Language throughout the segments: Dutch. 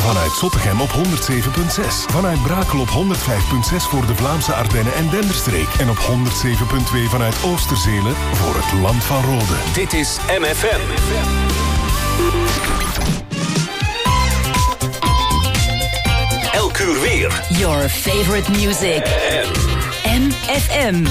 Vanuit Zottegem op 107.6. Vanuit Brakel op 105.6 voor de Vlaamse Ardennen en Denderstreek. En op 107.2 vanuit Oosterzele voor het Land van Rode. Dit is MFM. Elk uur weer. Your favorite music. MFM.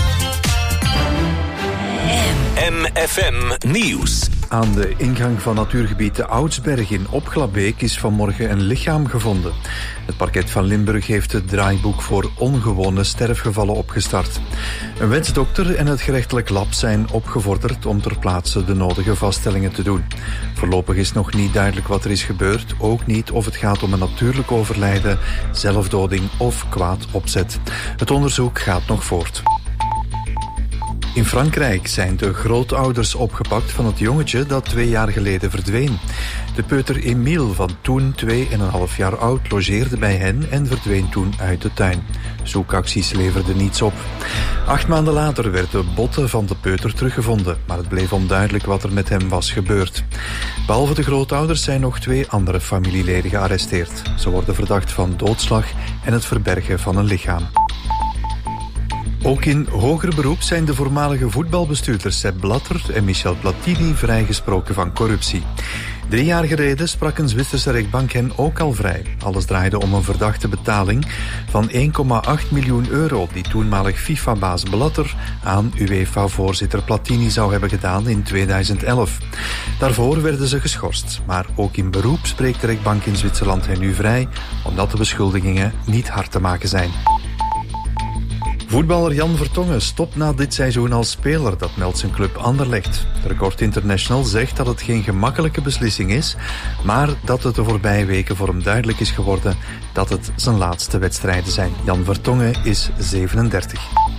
MFM Nieuws. Aan de ingang van natuurgebied de Oudsberg in Opglabeek is vanmorgen een lichaam gevonden. Het parket van Limburg heeft het draaiboek voor ongewone sterfgevallen opgestart. Een wetsdokter en het gerechtelijk lab zijn opgevorderd om ter plaatse de nodige vaststellingen te doen. Voorlopig is nog niet duidelijk wat er is gebeurd, ook niet of het gaat om een natuurlijk overlijden, zelfdoding of kwaad opzet. Het onderzoek gaat nog voort. In Frankrijk zijn de grootouders opgepakt van het jongetje dat 2 jaar geleden verdween. De peuter Emile van toen 2,5 jaar oud logeerde bij hen en verdween toen uit de tuin. Zoekacties leverden niets op. 8 maanden later werden botten van de peuter teruggevonden, maar het bleef onduidelijk wat er met hem was gebeurd. Behalve de grootouders zijn nog 2 andere familieleden gearresteerd. Ze worden verdacht van doodslag en het verbergen van een lichaam. Ook in hoger beroep zijn de voormalige voetbalbestuurders Sepp Blatter en Michel Platini vrijgesproken van corruptie. 3 jaar geleden sprak een Zwitserse rechtbank hen ook al vrij. Alles draaide om een verdachte betaling van 1,8 miljoen euro die toenmalig FIFA-baas Blatter aan UEFA-voorzitter Platini zou hebben gedaan in 2011. Daarvoor werden ze geschorst. Maar ook in beroep spreekt de rechtbank in Zwitserland hen nu vrij, omdat de beschuldigingen niet hard te maken zijn. Voetballer Jan Vertongen stopt na dit seizoen als speler, dat meldt zijn club Anderlecht. De Record International zegt dat het geen gemakkelijke beslissing is, maar dat het de voorbije weken voor hem duidelijk is geworden dat het zijn laatste wedstrijden zijn. Jan Vertongen is 37.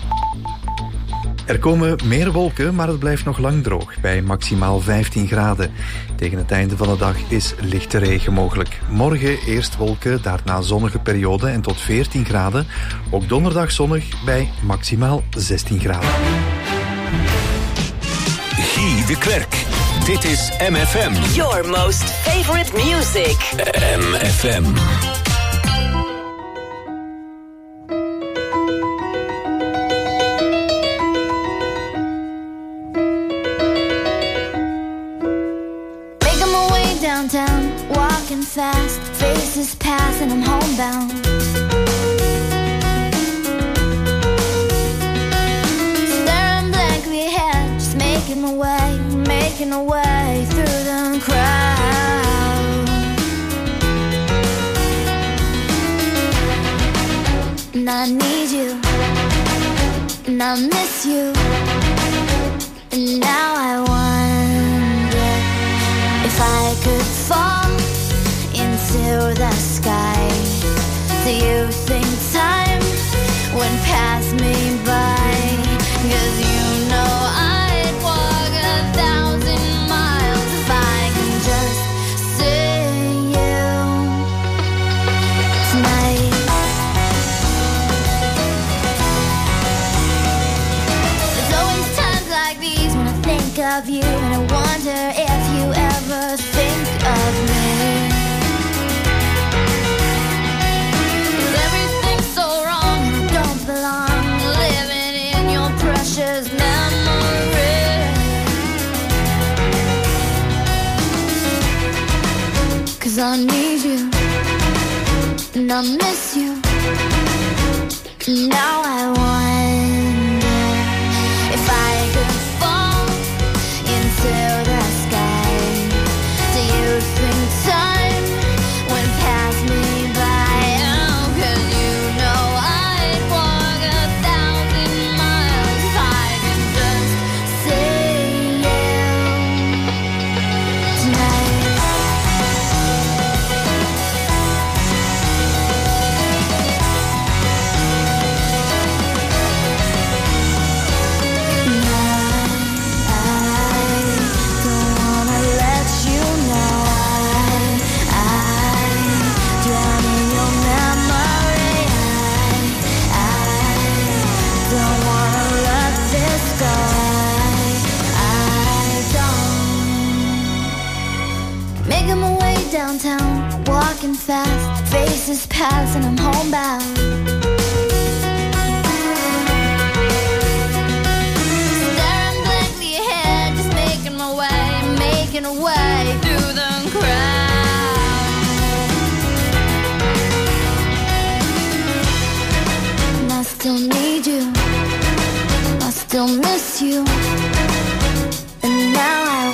Er komen meer wolken, maar het blijft nog lang droog, bij maximaal 15 graden. Tegen het einde van de dag is lichte regen mogelijk. Morgen eerst wolken, daarna zonnige periode en tot 14 graden. Ook donderdag zonnig bij maximaal 16 graden. Guy de Klerk. Dit is MFM. Your most favorite music. MFM. Downtown, walking fast, faces pass and I'm homebound. Staring blankly ahead, just making my way through the crowd. And I need you, and I miss you, and now I wonder if I could fall into the sky. Do you think time would pass me by? 'Cause you know I'd walk 1,000 miles if I can just see you tonight. There's always times like these when I think of you, and I wonder if you ever think of me. 'Cause everything's so wrong and I don't belong, living in your precious memory. 'Cause I need you and I miss you. Now I wonder if I could fall into the sky. Do you think time would pass me by? Oh, 'cause you know I'd walk 1,000 miles if I could just see you tonight. Making my way downtown, walking fast, faces pass and I'm homebound. Staring blankly ahead, just making my way through the crowd. And I still need you, I still miss you. And now I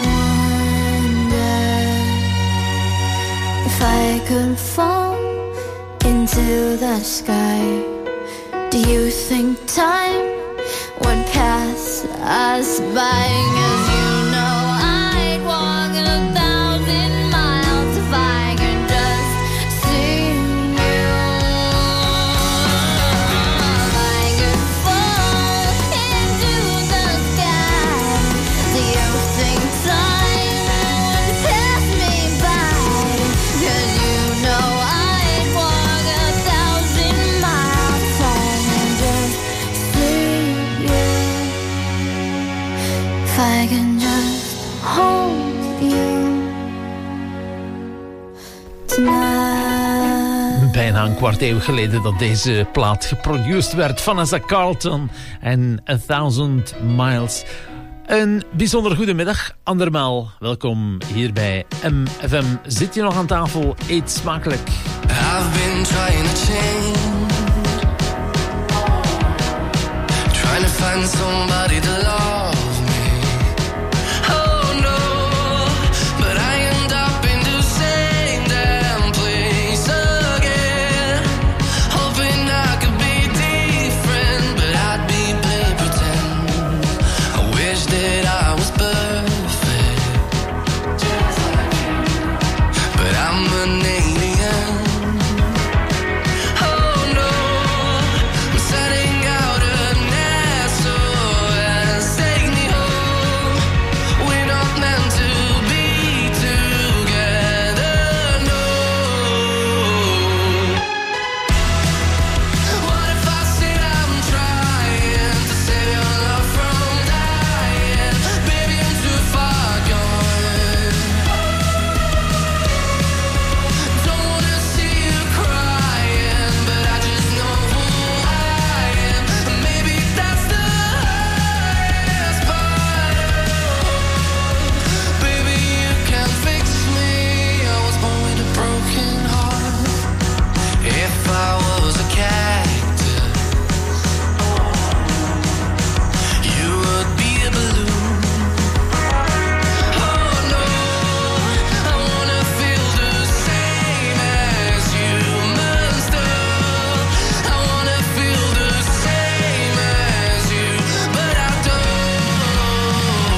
if I could fall into the sky, do you think time would pass us by? 'Cause you know I'd walk 1,000 miles if I could just see you. If I could fall into the sky, do you think time would pass me by? 'Cause you know I'd walk 1,000 miles if I could just see you. If I can just hold you tonight. Bijna een kwart eeuw geleden dat deze plaat geproduceerd werd. Vanessa Carlton en 1,000 Miles. Een bijzonder goedemiddag, andermaal. Welkom hier bij MFM. Zit je nog aan tafel? Eet smakelijk. I've been trying to change, trying to find somebody to love me. Oh no, but I end up in the same damn place again. Hoping I could be different, but I'd be playing pretend. I wish that I was perfect, but I'm an alien. Oh no, I'm setting out a nest, SOS, take me home. We're not meant to be together, no. What if I said I'm trying to save your love from dying? Baby, I'm too far gone. Don't wanna see you crying, but I just know who I am. Maybe that's the hardest part. Baby, you can fix me. I was born with a broken heart. If I was a cactus, you would be a balloon. Oh no, I wanna feel the same as humans do. I wanna feel the same as you, but I don't.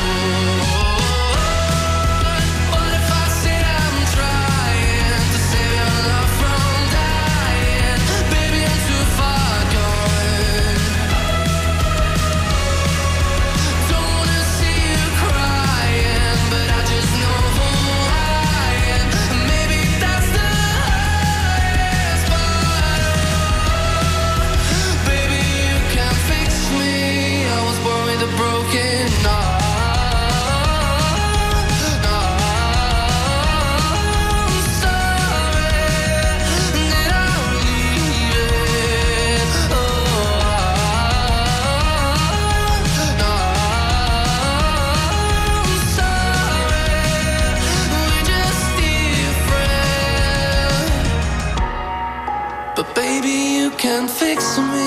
What if I said I'm trying to save your love from dying? Baby, I'm too far gone. Don't wanna see you crying, but I just know who I am. Maybe that's the hardest part. Baby, you can fix me. I was born with a broken heart. I'm sorry that I leave it. I'm sorry, we're just different. But baby, you can fix me.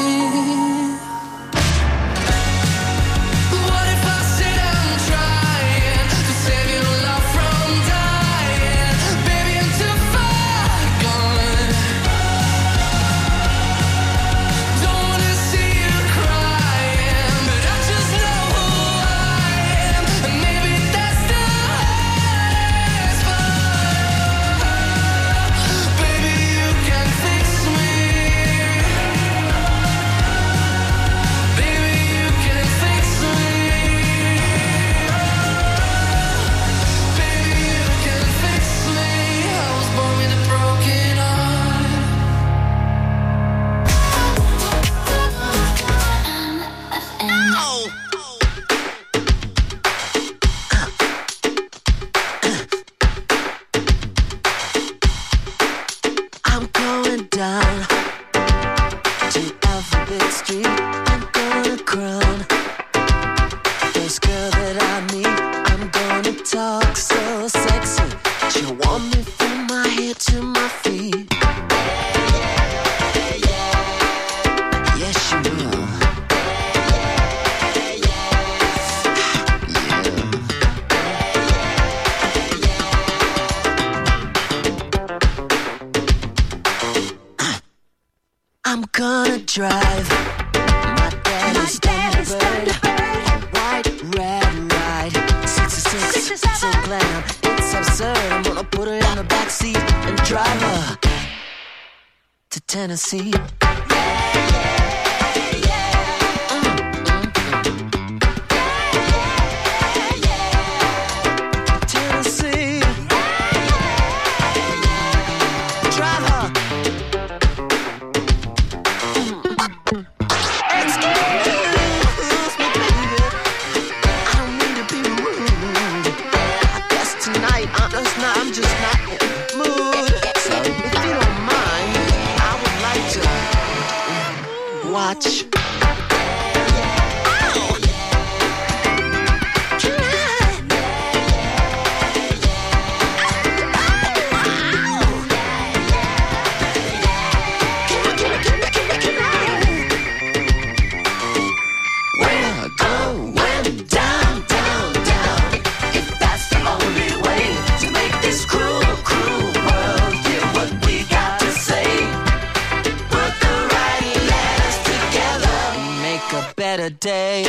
What if I said I'm trying to save your love from dying? Baby, I'm too far gone. Don't wanna see you crying, but I just know who I am. And maybe that's the hardest part. Baby, you can fix me. down to Alphabet Street. I'm gonna crown first girl that I meet. I'm gonna talk so sexy. She'll want me from my head to my feet. Yes, she will. I'm gonna drive my daddy's Thunderbird, white, red, ride 66, so glam, it's absurd. I'm gonna put her in the backseat and drive her to Tennessee. Tennessee. Drive her. Excuse me, baby. I don't mean to be rude. I guess tonight I'm just not in the mood. So if you don't mind, I would like to watch. We're going down, down, down. If that's the only way to make this cruel, cruel world hear what we got to say. Put the right letters together, make a better day.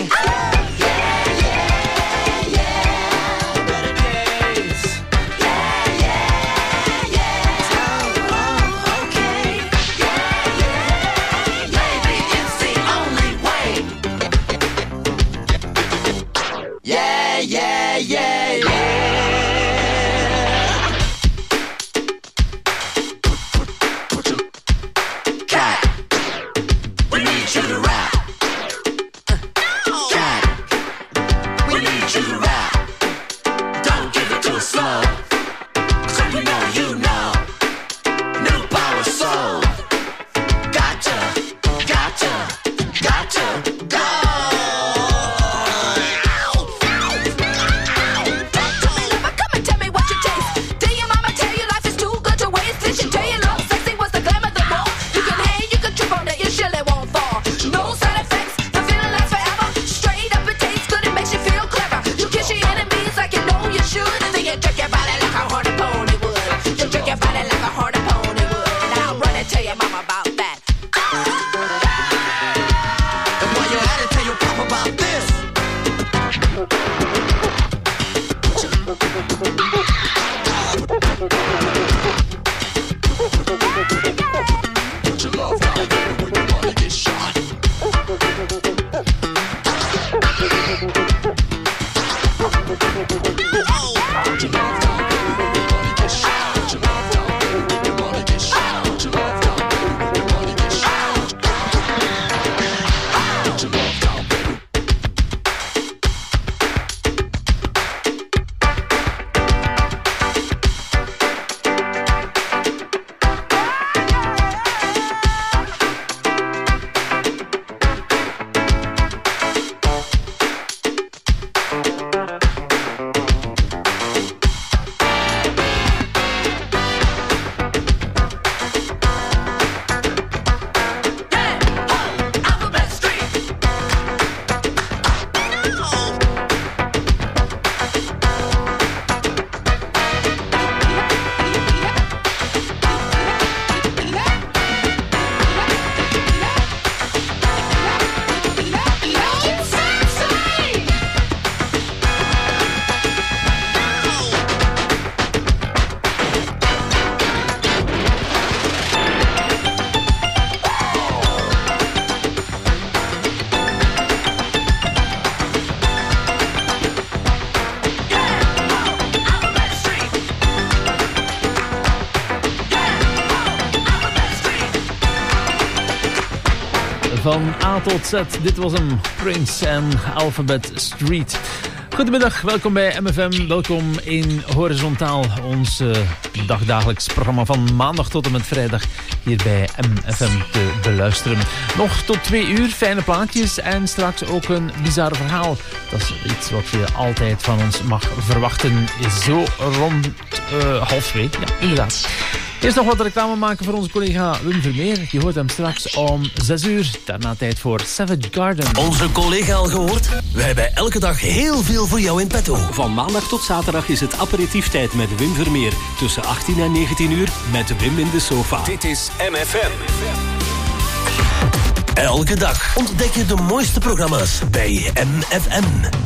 Better days. Oh, okay. Maybe it's the only way. Yeah, yeah, yeah, yeah. Cat, we need you to rap. Cat, we need you to rap. Don't give it to us slow. 'Cause we know you know. New power soul. Gotcha, gotcha, gotcha, go. Come and tell me what you taste. Did your mama tell you life is too good to waste? Did she tell you love sexy was the glamour the more? You can hang, you can trip on it, you surely won't fall. No side effects, the feeling lasts forever. Straight up it tastes good, it makes you feel clever. You kiss your enemies like you know you should. Then you jerk your body like a horny pony would. You jerk your body like a horny pony would. And I'll run and tell your mama about that. And while you're at it, tell your papa about this. Put your love down, baby, when you wanna get shot. Put your love down, baby, when you wanna get shot. Put your love down, baby, when you wanna get shot. Put your love down, baby, when you wanna get shot. Put your love down, baby. Alphabet Street. Alphabet Street. Alphabet Street. Van A tot Z, dit was hem, Prince en Alphabet Street. Goedemiddag, welkom bij MFM. Welkom in Horizontaal, ons dagdagelijks programma van maandag tot en met vrijdag hier bij MFM te beluisteren. Nog tot 2 uur, fijne plaatjes en straks ook een bizar verhaal. Dat is iets wat je altijd van ons mag verwachten, zo rond 1:30. Ja, inderdaad. Eerst nog wat reclame maken voor onze collega Wim Vermeer. Je hoort hem straks om 6 uur. Daarna tijd voor Savage Garden. Onze collega al gehoord? Wij hebben elke dag heel veel voor jou in petto. Van maandag tot zaterdag is het aperitieftijd met Wim Vermeer. Tussen 18 en 19 uur met Wim in de sofa. Dit is MFM. Elke dag ontdek je de mooiste programma's bij MFM.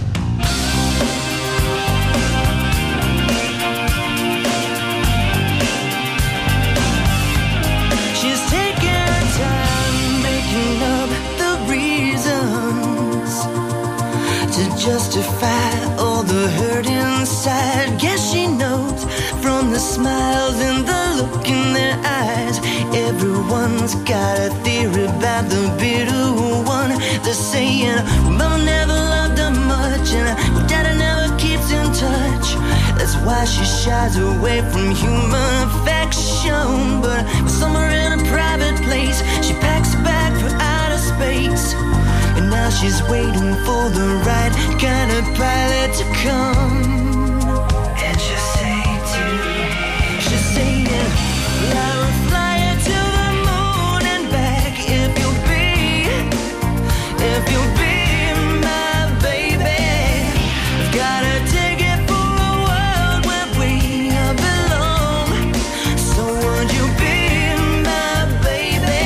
Justify all the hurt inside. Guess she knows from the smiles and the look in their eyes. Everyone's got a theory about the bitter one. They're saying Mama never loved her much and Daddy never keeps in touch. That's why she shies away from human affection. But somewhere in a private place, she packs a bag for outer space. And now she's waiting for the right kind of pilot to come. And she'll say she's saying, I will fly you to the moon and back if you'll be my baby. I've got a ticket for a world where we belong. So would you be my baby?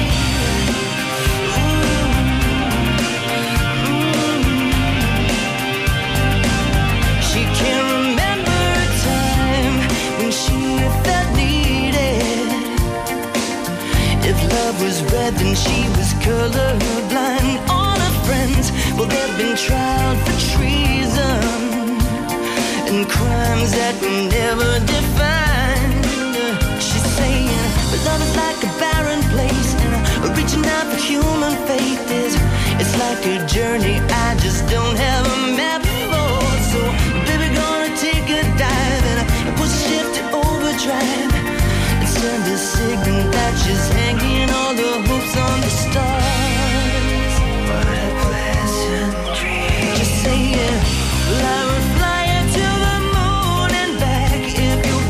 She can't remember a time when she felt needed. If love was red, then she was colorblind. All her friends, well, they've been tried for treason and crimes that were never defined. She's saying, but love is like a barren place, and reaching out for human faith it's like a journey I just don't have a map for. So, baby, gonna take a dive and push the ship to overdrive and send a signal that she's hanging all the hopes on the stars. What a pleasant dream. Just saying, I will fly you to the moon and back if you'll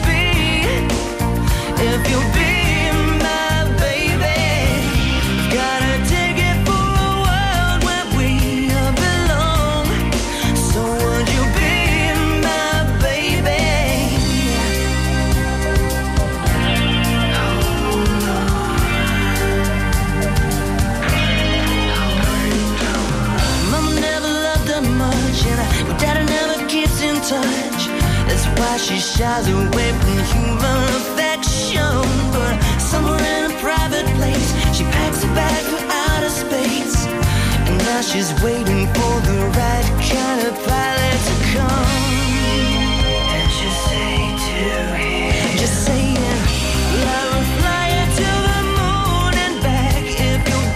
be my baby. Got a ticket for a world where we belong. So would you be my baby? Mama never loved her much, and Daddy never keeps in touch. That's why she shies away from human affection. But somewhere in a private place, she packs a bag for outer space. And now she's waiting for the right kind of pilot to come. And she'll say to him, just saying, I will fly you to the moon and back if you'll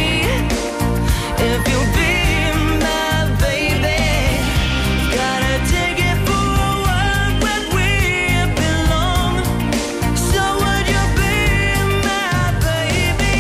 be my baby. Got a ticket for a world where we belong. So would you be my baby?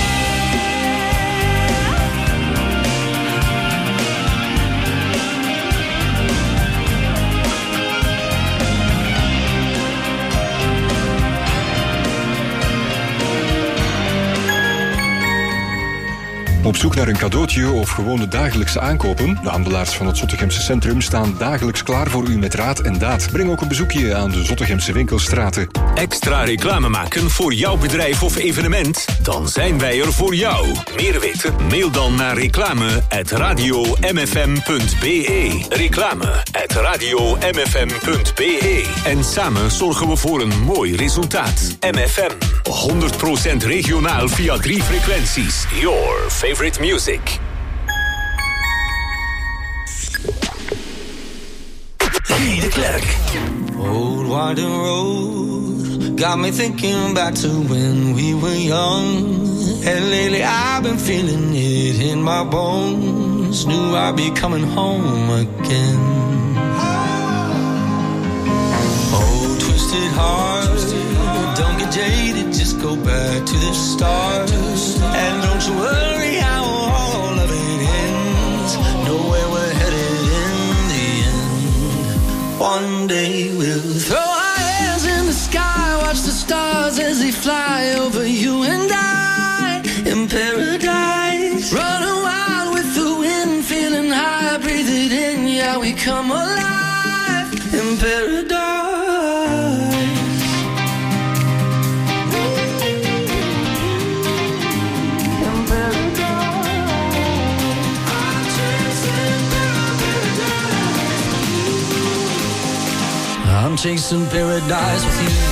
Op zoek naar een cadeautje of gewoon de dagelijkse aankopen? De handelaars van het Zottegemse Centrum staan dagelijks klaar voor u met raad en daad. Breng ook een bezoekje aan de Zottegemse winkelstraten. Extra reclame maken voor jouw bedrijf of evenement? Dan zijn wij er voor jou. Meer weten? Mail dan naar reclame@radiomfm.be. Reclame@radiomfm.be. En samen zorgen we voor een mooi resultaat. MFM. 100% regionaal via 3 frequenties. Your favorite music. Guy de Klerk. Old winding road got me thinking back to when we were young. And lately I've been feeling it in my bones. ends, knew I'd be coming home again. Oh, twisted heart, don't get jaded, just go back to the start. And don't you worry how all of it ends, know where we're headed in the end. One day we'll throw our hands in the sky, watch the stars as they fly over you and I in paradise. Running wild with the wind, feeling high, breathe it in, yeah, we come alive in paradise. I'm chasing paradise with you.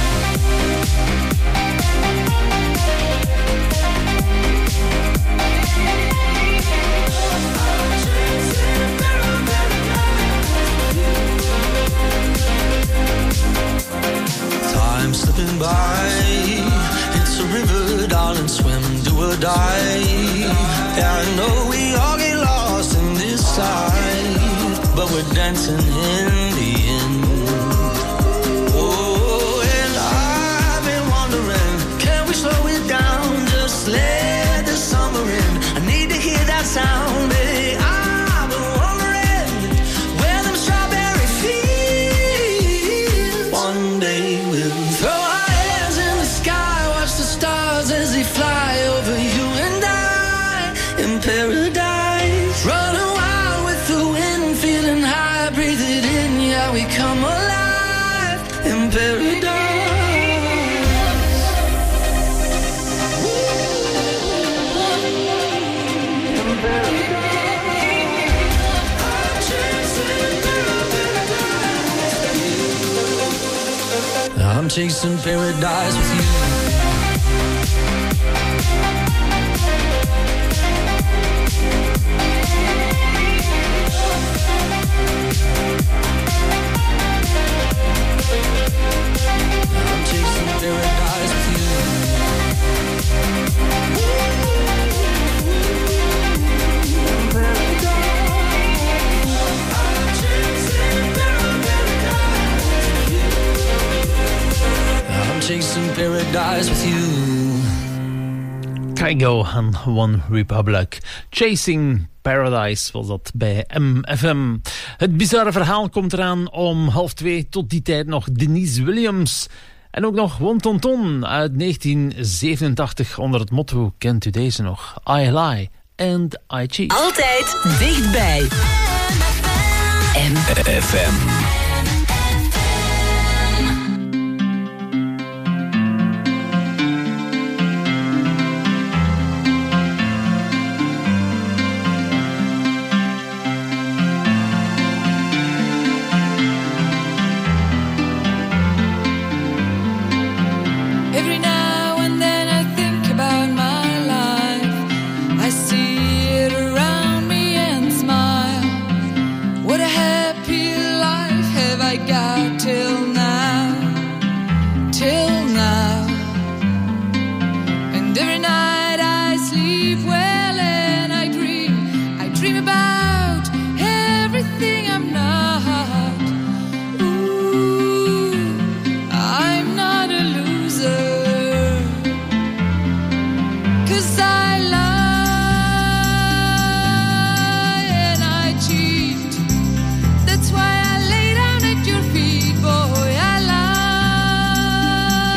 Time slipping by, it's a river, darling, swim, do or die. Yeah, I know we all get lost in this life, but we're dancing in the end. Slow it down, just let the summer in. I need to hear that sound, baby. I've been wondering where them strawberry fields. One day we'll throw our hands in the sky, watch the stars as they fly over you and I in paradise. Running wild with the wind, feeling high, breathe it in, yeah, we come alive in paradise. I'm chasing paradise with you. I'm chasing paradise with you. Chasing paradise with you. Kygo en One Republic. Chasing Paradise was dat bij MFM. Het bizarre verhaal komt eraan om 1:30. Tot die tijd nog Denise Williams. En ook nog Wontonton uit 1987 onder het motto, kent u deze nog? I lie and I cheat. Altijd dichtbij. MFM. That's why I lay down at your feet, boy. I lie.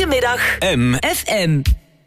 Goedemiddag MFM.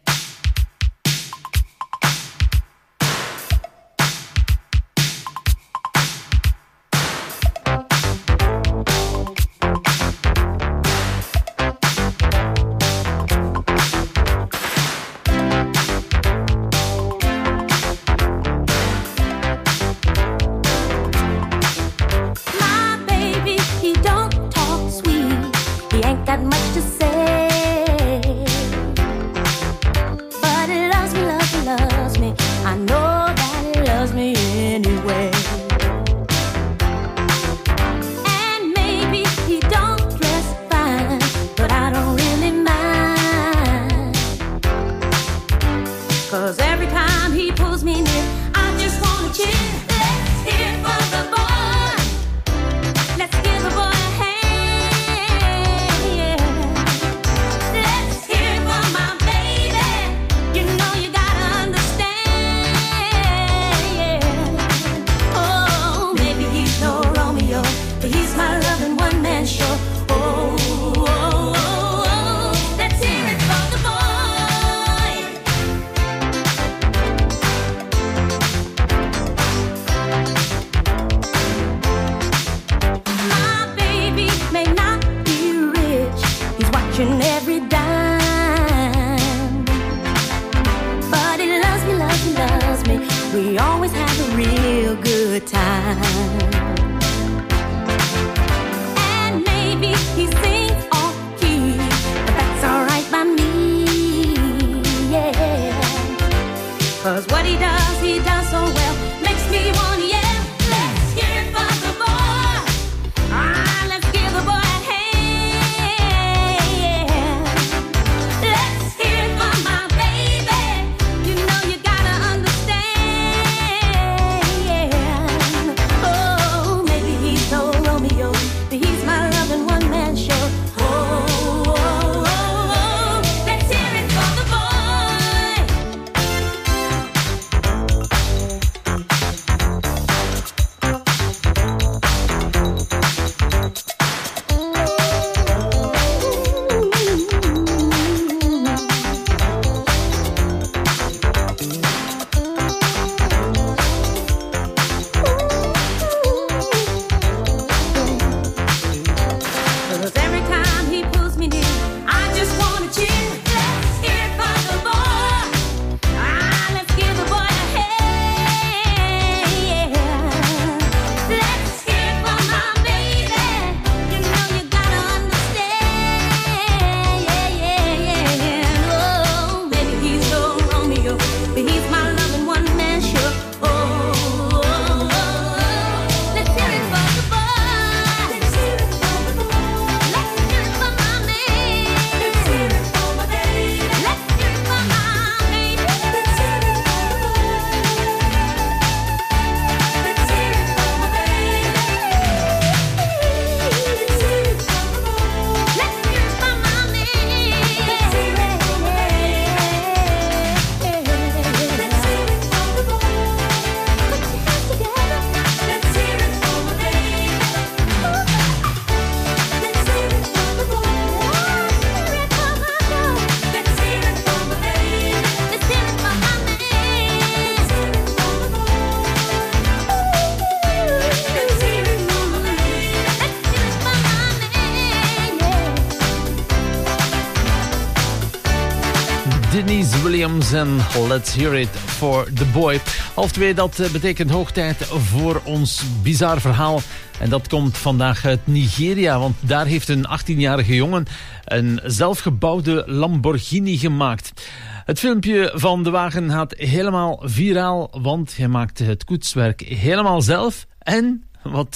Denise Williams en Let's Hear It for the Boy. 1:30, dat betekent hoogtijd voor ons bizar verhaal. En dat komt vandaag uit Nigeria, want daar heeft een 18-jarige jongen een zelfgebouwde Lamborghini gemaakt. Het filmpje van de wagen gaat helemaal viraal, want hij maakte het koetswerk helemaal zelf. En, wat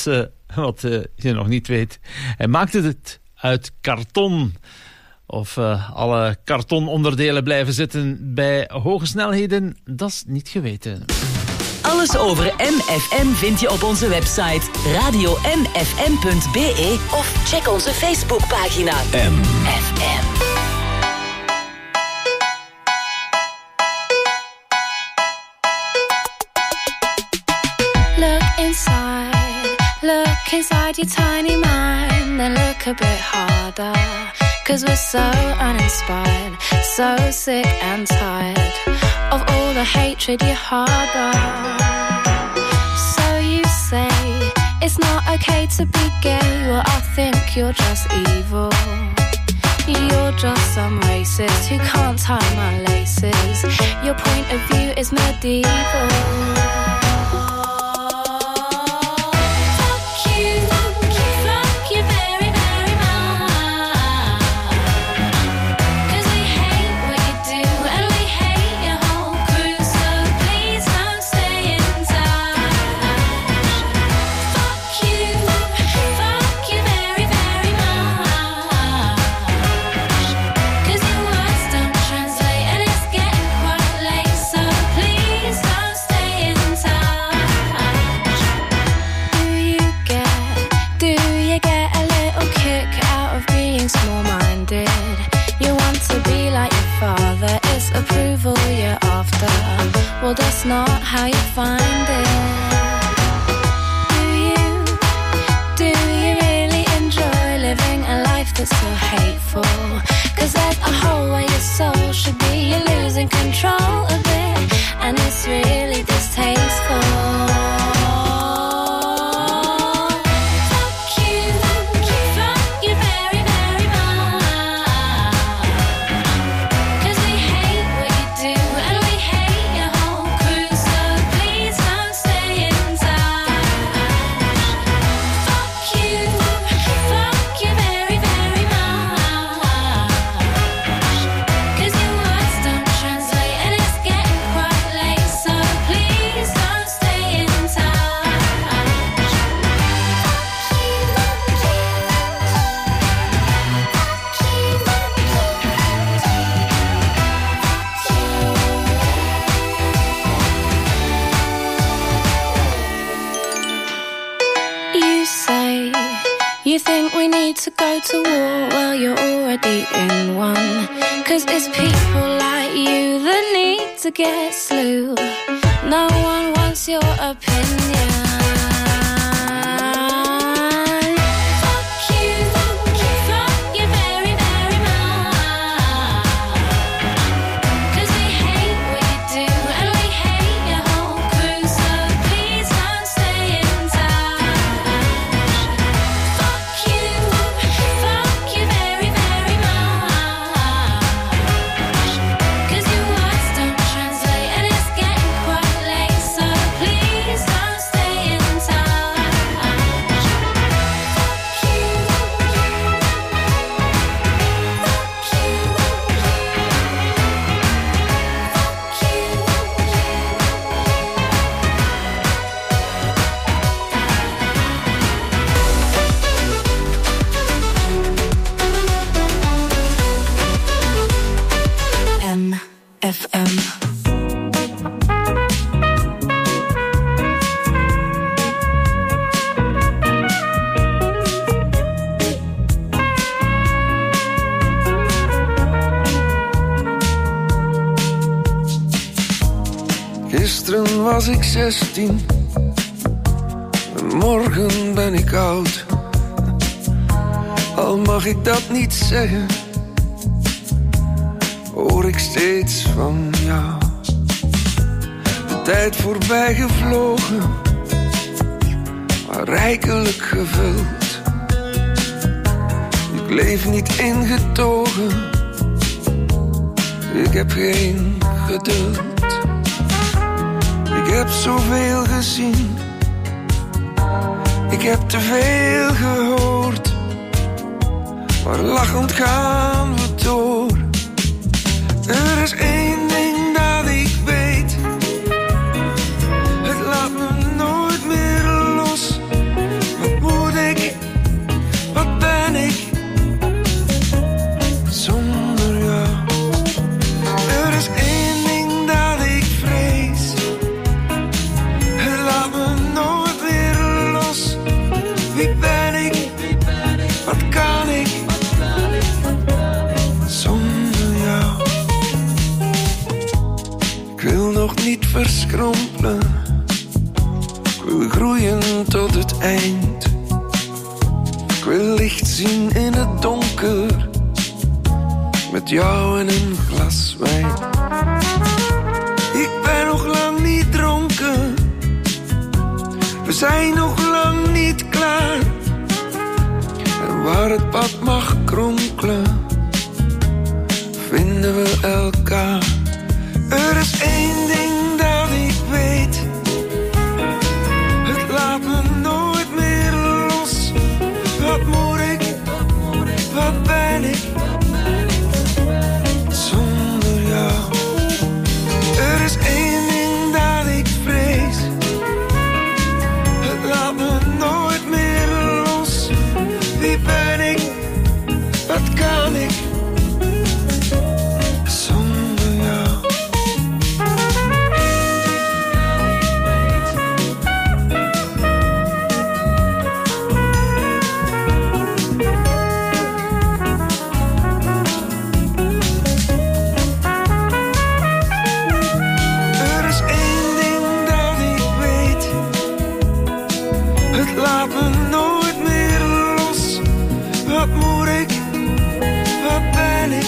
je nog niet weet, hij maakte het uit karton. Of alle kartononderdelen blijven zitten bij hoge snelheden, dat is niet geweten. Alles over MFM vind je op onze website radio-mfm.be of check onze Facebookpagina MFM. Look inside your tiny mind, then look a bit harder. 'Cause we're so uninspired, so sick and tired of all the hatred you harbor. So you say it's not okay to be gay. Well, I think you're just evil. You're just some racist who can't tie my laces. Your point of view is medieval. Well, that's not how you find it. Do you really enjoy living a life that's so hateful? 'Cause there's a hole where your soul should be. You're losing control of it, and it's really distasteful. You think we need to go to war? Well, you're already in one. 'Cause it's people like you that need to get slew. No one wants your opinion. Gisteren was ik 16 en morgen ben ik oud. Al mag ik dat niet zeggen, hoor ik steeds van jou. De tijd voorbij gevlogen, maar rijkelijk gevuld. Ik leef niet ingetogen, ik heb geen geduld. Ik heb zoveel gezien, ik heb te veel gehoord, maar lachend gaan we door. Er is één ding dat ik weet, het laat me nooit meer los. Wat moet ik, wat ben ik, zonder jou? Er is één ding dat ik vrees, het laat me nooit meer los. Wie ben ik, wat kan ik, zonder jou? Ik wil nog niet verschrompelen, ik wil groeien tot het eind. Ik wil licht zien in het donker, met jou en een glas wijn. Ik ben nog lang niet dronken, we zijn nog lang niet klaar. En waar het pad mag kronkelen, vinden we elkaar. Er is één ding dat ik weet, het laat me nooit meer los. Wat moet ik, wat ben ik zonder jou? Er is één ding dat ik vrees, het laat me nooit meer los. Wie ben ik, wat kan ik zonder jou? Er is één ding dat ik weet, het laat me nooit meer los. Wat moet ik, wat ben ik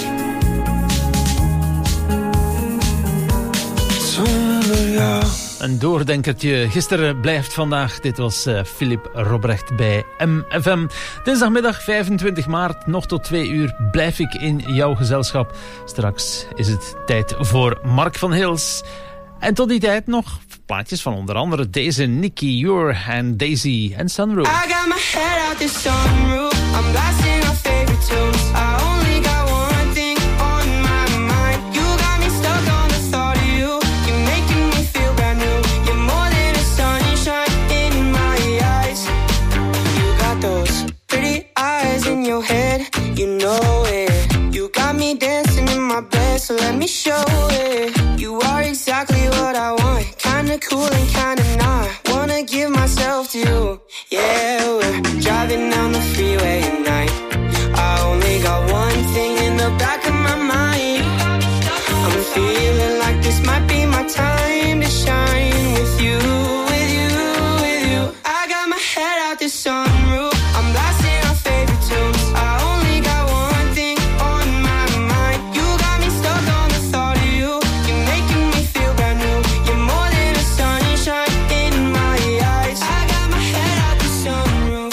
zonder jou? Een doordenkertje. Gisteren blijft vandaag. Dit was Philip Robrecht bij MFM. Dinsdagmiddag 25 maart, nog tot 2 uur blijf ik in jouw gezelschap. Straks is het tijd voor Mark van Hils. En tot die tijd nog plaatjes van onder andere deze Nicky Ure en Daisy en Sunroof. I got my head out the sunroof. I'm blasting our favorite tunes. I only got one thing on my mind. You got me stuck on the thought of you. You're making me feel brand new. You're more than a sunshine in my eyes. You got those pretty eyes in your head. You know it. You got me dancing in my bed, so let me show it. You are exactly what I want. Kinda cool and kinda not. Wanna give myself to you. Yeah, we're driving down the freeway at night. I only got one thing in the back of my mind. I'm feeling like this might be my time to shine with you, with you, with you. I got my head out the sunroof. I'm blasting our favorite tunes. I only got one thing on my mind. You got me stuck on the thought of you. You're making me feel brand new. You're more than a sunshine in my eyes. I got my head out the sunroof.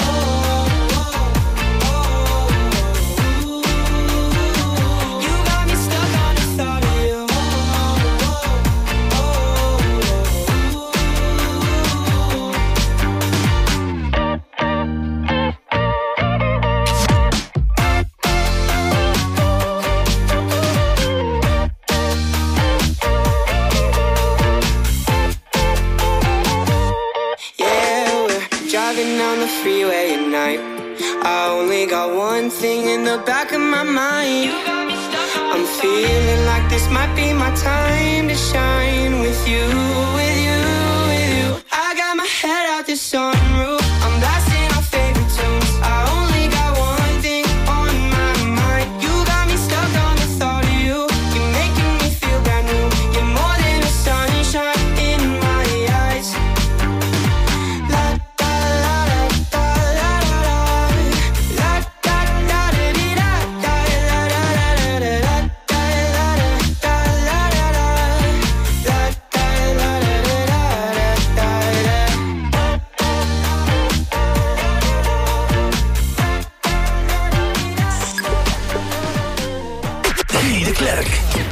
You got me stuck on the thought of you. Yeah, we're driving down the freeway at night. I only got one thing in the back of my mind. I'm feeling like this might be my time to shine with you, with you, with you. I got my head out the sunroof. I'm blasting our favorite tunes. I only got one thing on my mind. You got me stuck on the thought of you. You're making me feel brand new. You're more than a sunshine in my eyes. La da la da la la la. La da da da dee da da la la la la la da la da la la la. La da la la la da. Guy de Klerk.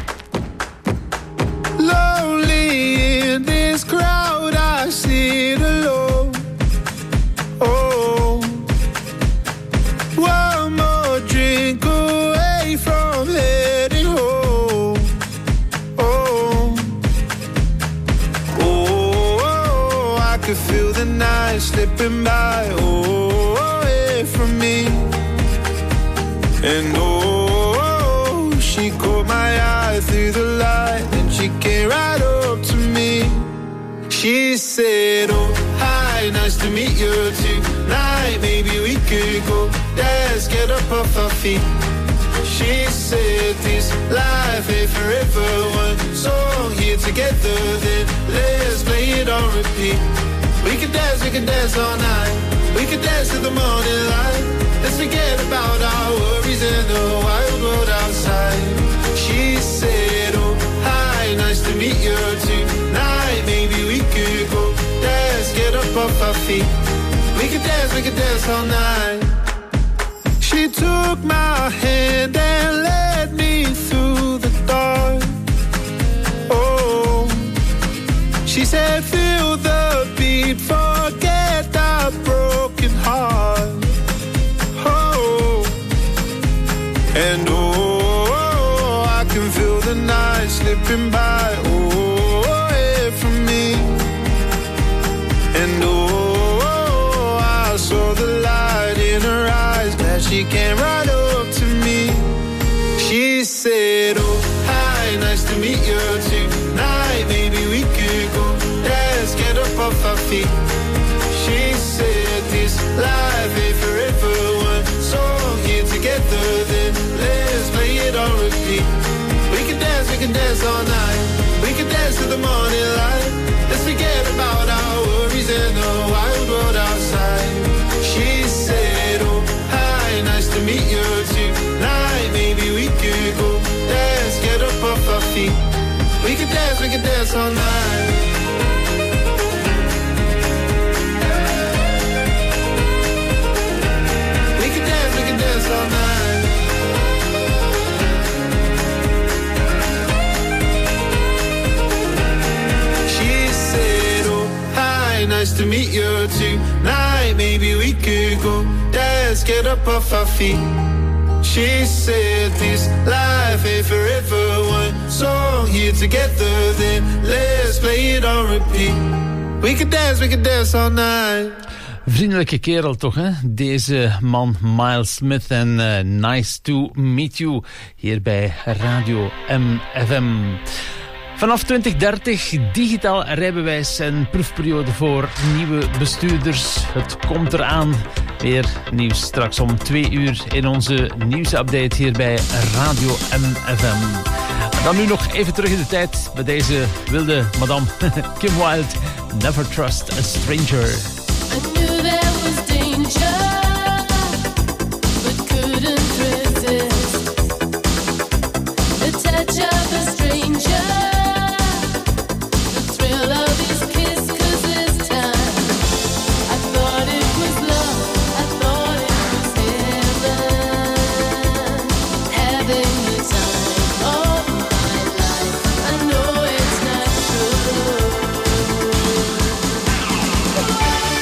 Lonely in this crowd, I sit alone. Oh, one more drink away from heading home. Oh, oh, I could feel the night slipping by. Oh, away from me. And oh, she caught my eye through the light, and she came right up to me. She said, oh, hi, nice to meet you tonight. Maybe we could go dance, get up off our feet. She said this life ain't forever. One song here together, then let's play it on repeat. We can dance all night. We can dance to the morning light. Let's forget about our worries and the wild world outside. feet. We could dance all night. She took my hand and led me through the dark. Oh, she said, feel the beat, forget our broken heart. Oh, and oh, I can feel the night slipping by. Oh, away from me. And oh, I saw the light in her eyes. Glad she came right up to me. She said, oh, hi, nice to meet you tonight. Maybe we could go dance, get up off our feet. She said, this life ain't forever. One song here together, then let's play it on repeat. We can dance all night. We can dance to the morning light. Let's forget about our worries and the wild world outside. She said, oh, hi, nice to meet you tonight. Maybe we could go dance, get up off our feet. We can dance all night. We can dance all night. She said, oh, hi, nice to meet you tonight. Maybe we could go dance, get up off our feet. She said, this life ain't forever. One song here together, then let's play it on repeat. We could dance all night. Vriendelijke kerel toch, hè? Deze man, Miles Smith, en Nice to Meet You, hier bij Radio MFM. Vanaf 2030 digitaal rijbewijs en proefperiode voor nieuwe bestuurders. Het komt eraan. Weer nieuws straks om 2 uur in onze nieuwsupdate hier bij Radio MFM. Dan nu nog even terug in de tijd bij deze wilde madame Kim Wilde. Never trust a stranger. I knew there was danger, but couldn't resist the touch of a stranger, the thrill of his kiss. 'Cause this time I thought it was love, I thought it was heaven, having the time of my life. I know it's not true.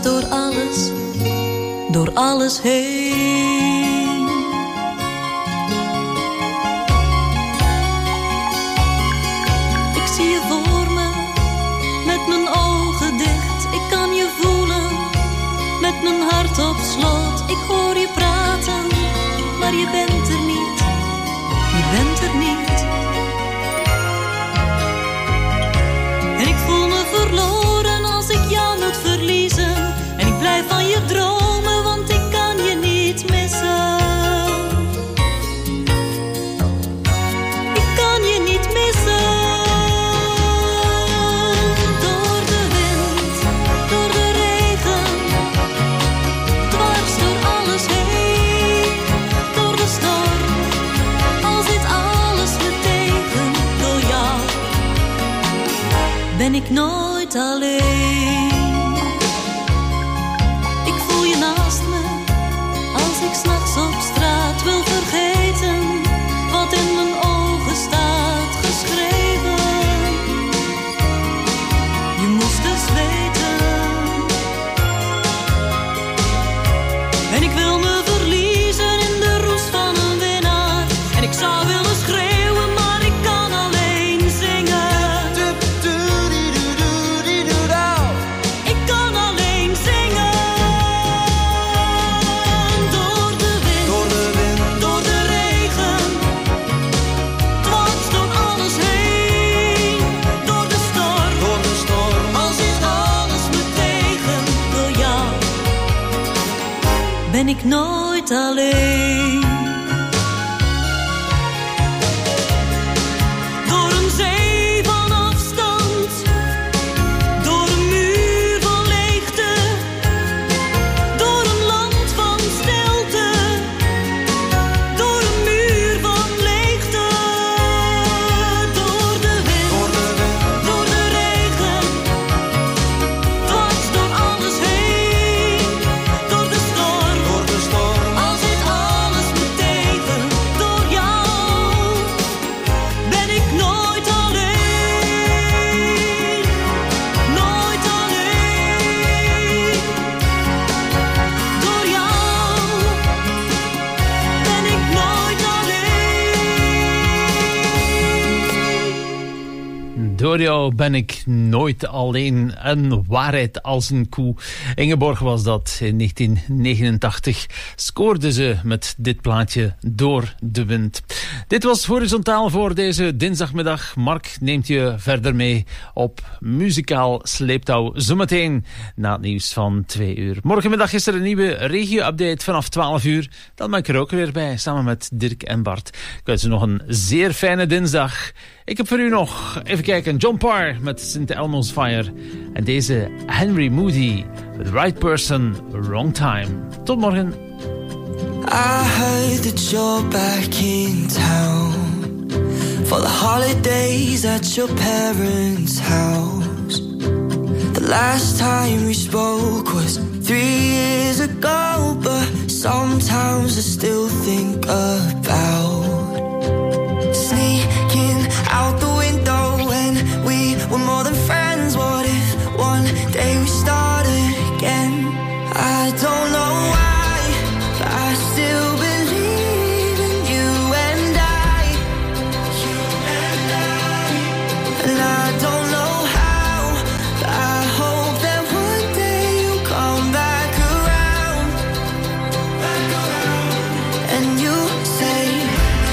door alles heen. Ik zie je voor me, met mijn ogen dicht. Ik kan je voelen, met mijn hart op slot. Ik hoor je praten, maar je bent er niet. Je bent er niet. En ik voel me verloren als ik jou moet verliezen. En ik blijf van je dromen, want ik kan je niet missen. Ik kan je niet missen. Door de wind, door de regen, dwars door alles heen. Door de storm, al zit alles me tegen. Door jou ben ik nooit alleen. Ik voel je naast me, als ik 's nachts op straat wil vergeten wat in mijn ogen staat geschreven. Je moest dus weten. En ik wil me verliezen in de roes van een winnaar. En ik zou willen schreeuwen, maar ik kan alleen zingen. Ik kan alleen zingen. Door de wind, door de regen, dwars door alles heen. Door de storm, al zit alles me tegen. Door jou ben ik nooit alleen. Door een zee van afstand, door een muur van leegte, door een land van stilte, door een muur van leegte. Door de wind, door de regen, dwars door alles heen. Door de storm, al zit alles me tegen. Door jou ben ik nooit alleen. Nooit alleen. Door jou ben ik nooit alleen. Door jou ben ik nooit alleen. Een waarheid als een koe. Ingeborg was dat. In 1989 scoorde ze met dit plaatje Door de Wind. Dit was Horizontaal voor deze dinsdagmiddag. Mark neemt je verder mee op muzikaal sleeptouw. Zometeen na het nieuws van 2 uur. Morgenmiddag is er een nieuwe regio-update vanaf 12 uur. Dan ben ik er ook weer bij, samen met Dirk en Bart. Ik wens u nog een zeer fijne dinsdag. Ik heb voor u nog, even kijken, John Parr met St. Elmo's Fire. En deze Henry Moody, The Right Person, Wrong Time. Tot morgen. I heard that you're back in town for the holidays at your parents' house. The last time we spoke was 3 years ago, but sometimes I still think about sneaking out the window when we were more than friends. What if one day we started again? I don't know why, but I still believe in you and I. And I don't know how, but I hope that one day you'll come back around. And you say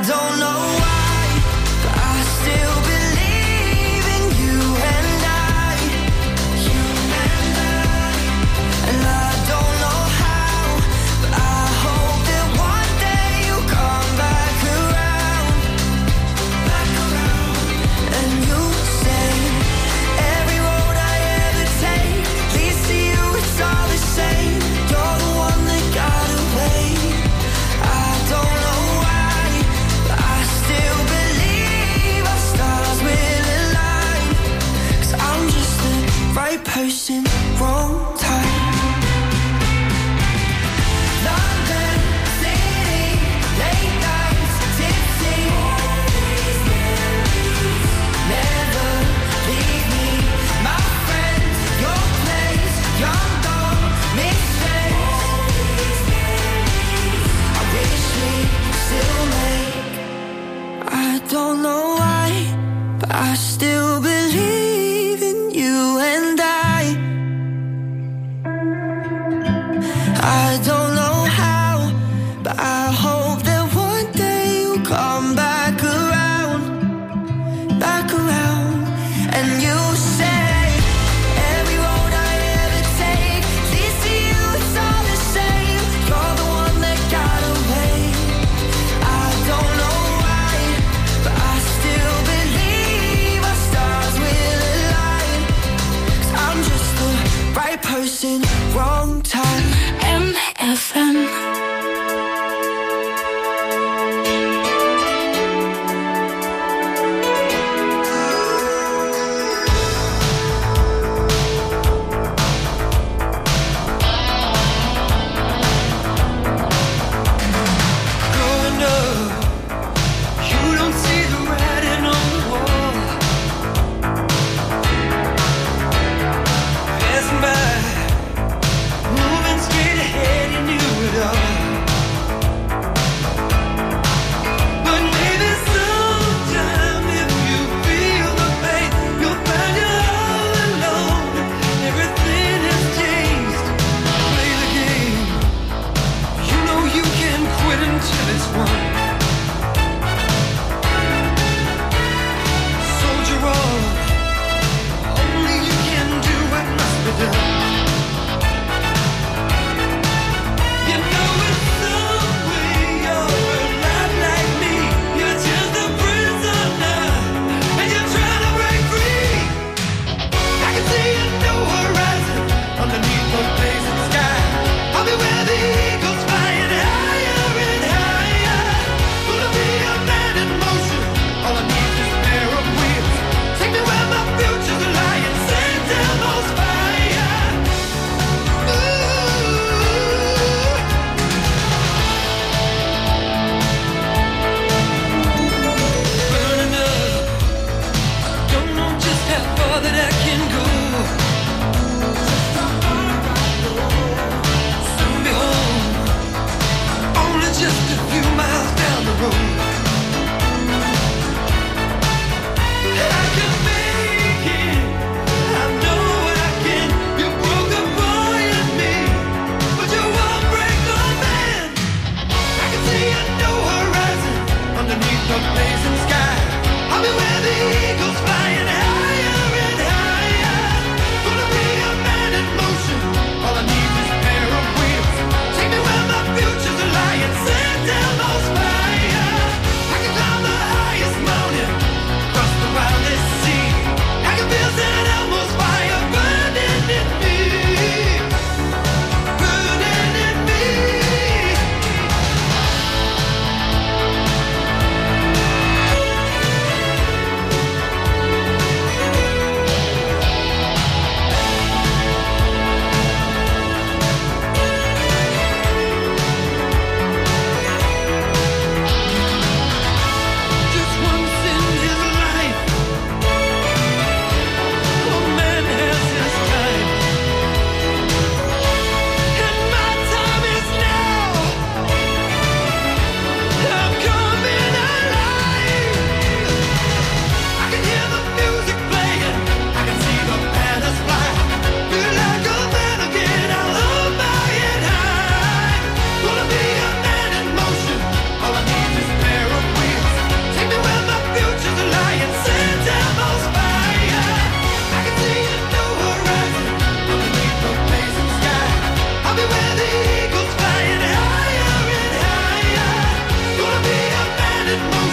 don't know why, but I still believe in you and I. And I don't know how, but I hope that one day you'll come back around. And you say every road I ever take leads to you, it's all the same. You're the one that got away. I don't know why, but I still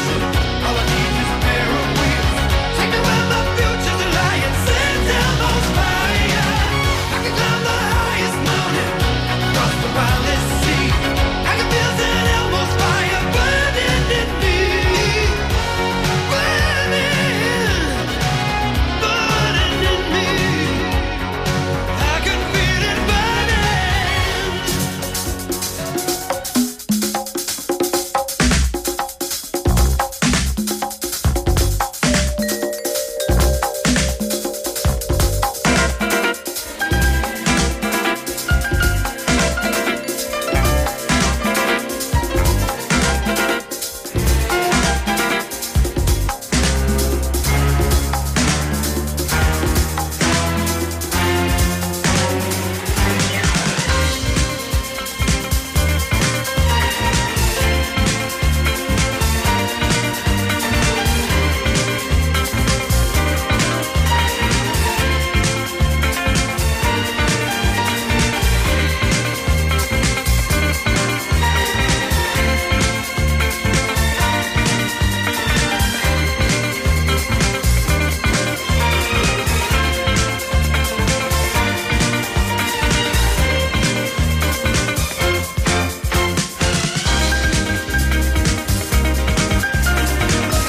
She